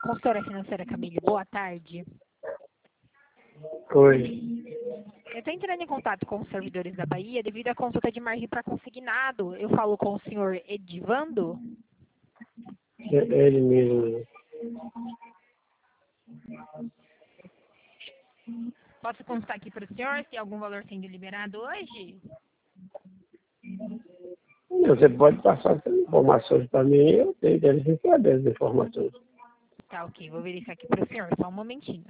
Consultora financeira Camille, boa tarde. Oi. Eu estou entrando em contato com os servidores da Bahia devido à consulta de margem para consignado. Eu falo com o senhor Edivando? Ele mesmo. Posso constar aqui para o senhor se algum valor sendo liberado hoje? Você pode passar essas informações para mim, eu tenho interesse em saber as informações. Tá, ok. Vou verificar aqui para o senhor. Só um momentinho.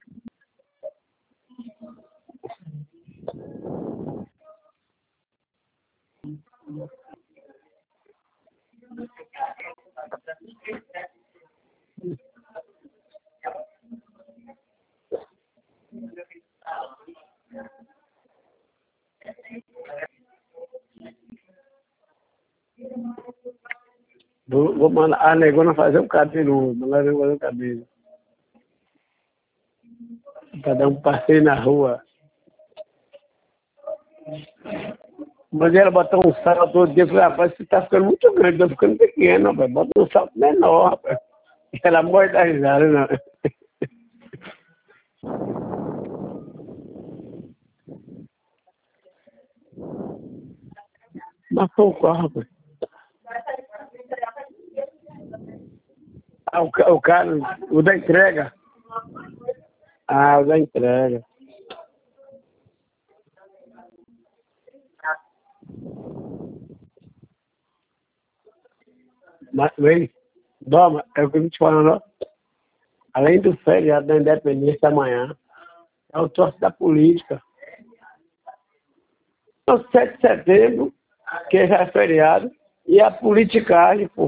Vou mandar a negona fazer um cabelo, mandar ela fazer um cabelo. Para dar um passeio na rua. Mas ela botou um salto todo dia, eu falei, rapaz, você tá ficando muito grande, tá ficando pequeno, rapaz. Bota um salto menor, rapaz. Ela morre da risada, não. Matou o carro, rapaz. Ah, o cara, o da entrega. Ah, o da entrega. Mas, vem, Doma, é o que eu tô te falando, ó. Além do feriado da independência amanhã, é o troço da política. É o 7 de setembro, que já é feriado, e a politicagem, pô.